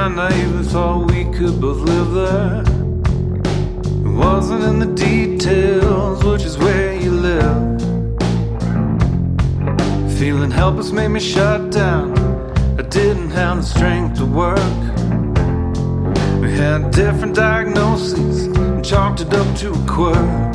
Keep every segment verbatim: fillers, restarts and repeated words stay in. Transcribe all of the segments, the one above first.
I naively thought we could both live there. It wasn't in the details, which is where you live. Feeling helpless made me shut down. I didn't have the strength to work. We had different diagnoses and chalked it up to a quirk.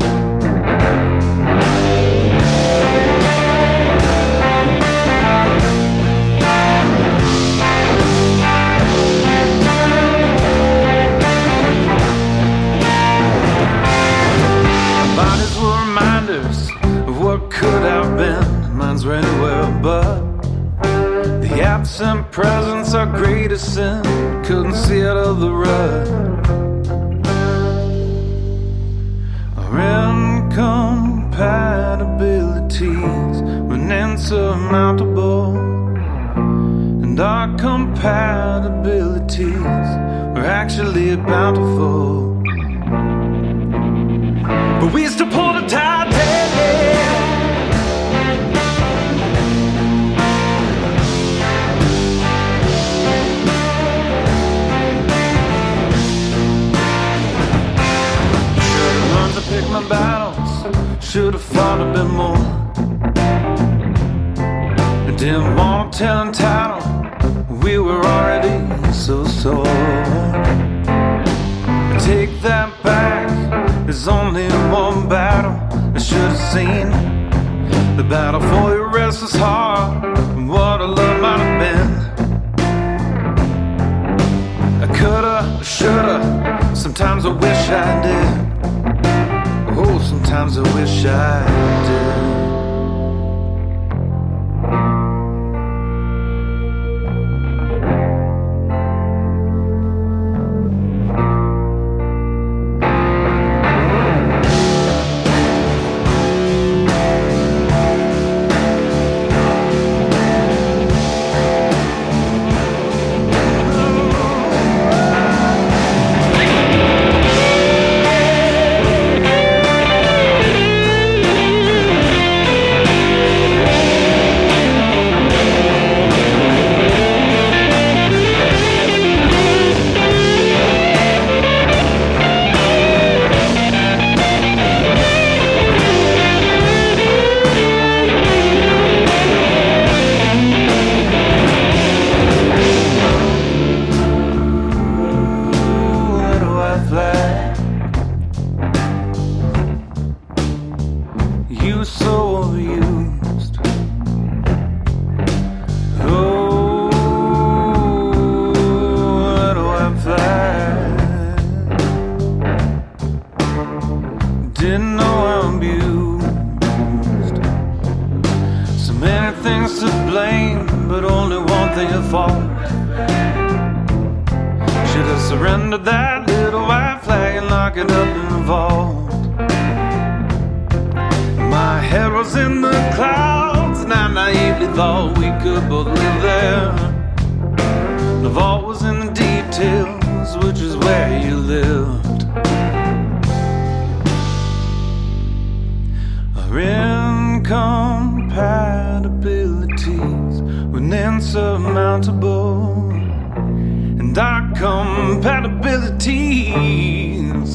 Bodies were reminders of what could have been. Minds were anywhere but the absent presence, our greatest sin. Couldn't see out of the rut. Our incompatibilities were insurmountable, and our compatibilities were actually bountiful. But we still pulled it tight. Pick my battles, should have fought a bit more. I didn't want to tell entitled, we were already so sore. I take that back, there's only one battle I should have seen. The battle for your restless heart, and what a love might have been. I coulda, shoulda, sometimes I wish I did. Oh, sometimes I wish I did. You were so overused. Oh, where do I fly? Didn't know I'm abused. So many things to blame, but only one thing at fault. Should have surrendered that little white flag and lock it up in the vault. My head was in the clouds, and I naively thought we could both live there. The vault was in the details, which is where you lived. Our incompatibilities were insurmountable, and our compatibilities,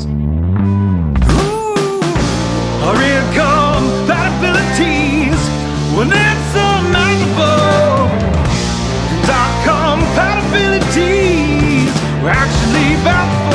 ooh, our incompatibilities were insurmountable, and our compatibilities were actually bound.